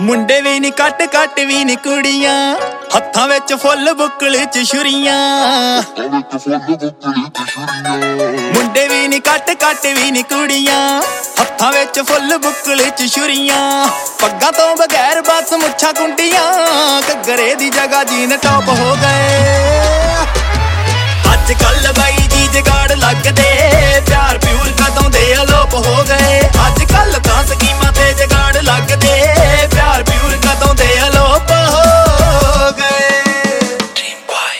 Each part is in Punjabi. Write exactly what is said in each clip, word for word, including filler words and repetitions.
ਮੁੰਡੇ ਵੀ ਨੀ ਕੱਟ ਕੱਟ ਵੀ ਨੀ ਕੁੜੀਆਂ, ਹੱਥਾਂ ਵਿੱਚ ਫੁੱਲ ਬੁੱਕਲ ਚ ਛੁਰੀਆਂ। ਮੁੰਡੇ ਵੀ ਨੀ ਕੱਟ ਕੱਟ ਵੀ ਨੀ ਕੁੜੀਆਂ, ਹੱਥਾਂ ਵਿੱਚ ਫੁੱਲ ਬੁੱਕਲ ਚ ਛੁਰੀਆਂ। ਪੱਗਾਂ ਤੋਂ ਬਗੈਰ ਬਸ ਮੁੱਛਾਂ ਕੁੰਡੀਆਂ, ਘੱਗਰੇ ਦੀ ਜਗ੍ਹਾ ਜੀਨ ਟੌਪ ਹੋ ਗਏ। ਅੱਜ ਕੱਲ ਬਾਈ ਜੀ ਜਗਾੜ ਲੱਗਦੇ, ਪਿਆਰ ਪਿਊਰ ਕਦੋਂ ਦੇ ਅਲੋਪ ਹੋ ਗਏ। ਅੱਜ ਕੱਲ ਤਾਂ ਸਕੀਮਾਂ ਤੇ ਜਗਾੜ ਲੱਗਦੇ, ਪਿਆਰ ਪਿਊਰ ਕਦੋਂ ਦੇ ਅਲੋਪ ਹੋ ਗਏ। Dream boy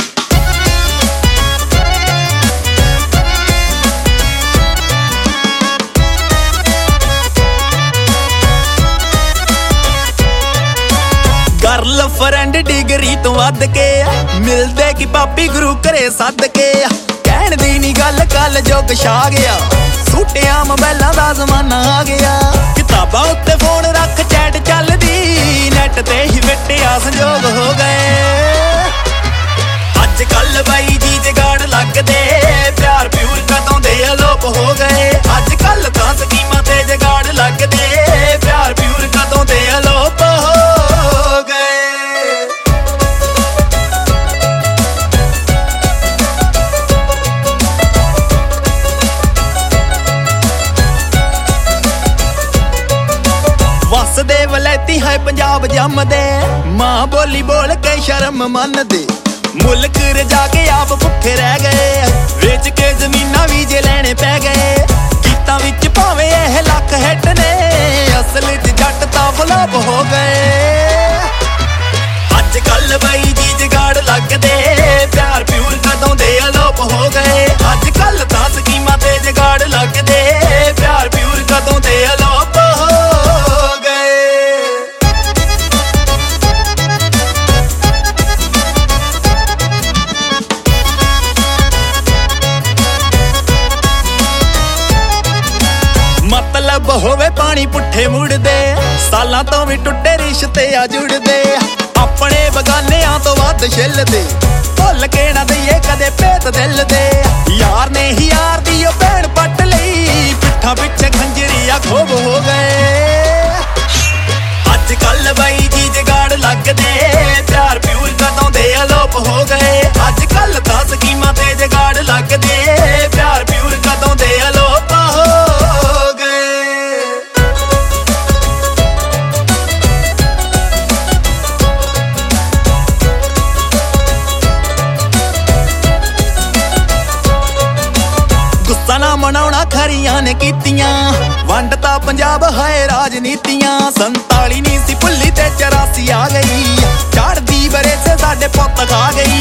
girlfriend degree ਤੋਂ ਵੱਧ ਕੇ ਮਿਲਦੇ ਕਿ ਪਾਪੀ ਗੁਰੂ ਘਰੇ ਸੱਦ ਕੇ। ਕਹਿਣ ਦੀ ਨੀ ਗੱਲ ਕੱਲ ਜੁਗ ਛਾ ਗਿਆ, ਸੂਟਿਆਂ ਮੋਬਾਈਲਾਂ ਦਾ ਜ਼ਮਾਨਾ ਆ ਗਿਆ। ਕਿਤਾਬਾਂ ਉੱਤੇ ਫੋਨ ਰੱਖ ਚੈਟ ਚੱਲਦੀ, ਨੈਟ ਤੇ ਹੀ ਵਿਟਿਆ ਸੰਜੋਗ ਹੋ ਗਏ। ਅੱਜ ਕੱਲ ਬਾਈ ਜੀ ਜਗਾੜ ਲੱਗਦੇ, ਪਿਆਰ ਪਿਊਰ ਕਦੋਂ ਦੇ ਅਲੋਪ ਹੋ ਗਏ। ਅੱਜ ਕੱਲ ਤਾਂ ਸਕੀਮਾਂ ਤੇ ਜਗਾੜ ਲੱਗਦੇ, ਪਿਆਰ ਪਿਊਰ ਕਦੋਂ ਦੇ ਅਲੋਪ ਹੋ ਗਏ। ਵਸਦੇ ਵਲੈਤੀ ਹੈ ਪੰਜਾਬ ਜੰਮਦੇ, ਮਾਂ ਬੋਲੀ ਬੋਲ ਕੇ ਸ਼ਰਮ ਮੰਨਦੇ। ਮੁਲਕ ਰਜਾ ਕੇ ਆਪ ਭੁੱਖੇ ਰਹਿ ਗਏ, ਵੇਚ ਕੇ ਜ਼ਮੀਨਾਂ ਵੀ ਜੇ ਲੈਣੇ ਪੈ ਗਏ। ਗੀਤਾਂ ਵਿੱਚ ਭਾਵੇਂ ਇਹ ਲੱਖ ਹਿੱਟ ਨੇ, ਅਸਲ ਚ ਜੱਟ ਤਾਂ ਫਲੋਪ ਹੋ ਗਏ। ਅੱਜ ਕੱਲ ਬਾਈ ਜੀ ਜਗਾੜ ਲੱਗਦੇ, ਪਿਆਰ ਪਿਊਰ ਕਦੋਂ ਦੇ ਅਲੋਪ ਹੋ ਗਏ। ਅੱਜ ਕੱਲ ਤਾਂ ਸਕੀਮਾਂ ਤੇ ਜਗਾੜ ਲੱਗਦੇ, ਪਿਆਰ ਪਿਊਰ ਕਦੋਂ ਦੇ ਅਲੋਪ ਹੋ ਗਏ। ਮਤਲਬ ਹੋਵੇ ਪਾਣੀ ਪੁੱਠੇ ਮੁੜਦੇ, ਸਾਲਾਂ ਤੋਂ ਵੀ ਟੁੱਟੇ ਰਿਸ਼ਤੇ ਆ ਜੁੜਦੇ। ਆਪਣੇ ਬਗਾਨਿਆਂ ਤੋਂ ਵੱਧ ਛਿੱਲਦੇ, ਭੁੱਲ ਕੇ ਨਾ ਦਈਏ ਕਦੇ ਭੇਤ ਦਿਲ ਦੇ। ਯਾਰ ਨੇ ਹੀ ਯਾਰ ਦੀ ਉਹ ਭੈਣ ਪੱਟ ਲਈ, ਪਿੱਠਾਂ ਪਿੱਛੇ ਖੰਜਰੀਆ ਖੋਬ ਹੋ ਗਏ। ਅੱਜ ਕੱਲ ਬਾਈ ਜੀ ਜਗਾੜ ਲੱਗਦੇ, ਪਿਆਰ ਪਿਊਰ ਕਦੋਂ ਦੇ ਅਲੋਪ ਹੋ ਗਏ। ਅੱਜ ਕੱਲ ਤਾਂ ਸਕੀਮਾਂ ਤੇ ਜਗਾੜ ਲੱਗਦੇ, ਪਿਆਰ ਪਿਊਰ ਕਦੋਂ ਦੇ ਅਲੋਪ ਹੋ ਗਏ। ਗੁੱਸਾ ਨਾ ਮਨਾਉਣਾ ਖਰੀਆਂ ਨੇ ਕੀਤੀਆਂ, ਵੰਡ ਤਾਂ ਪੰਜਾਬ ਹੈ ਰਾਜਨੀਤੀਆਂ। ਸੰਤਾਲੀ ਨੀ ਸੀ ਭੁੱਲੀ ਤੇ ਚੁਰਾਸੀ ਆ ਗਈ, ਚੜ੍ਹਦੀ ਬਰੇ ਸੇ ਸਾਡੇ ਪੁੱਤ ਖਾ ਗਈ।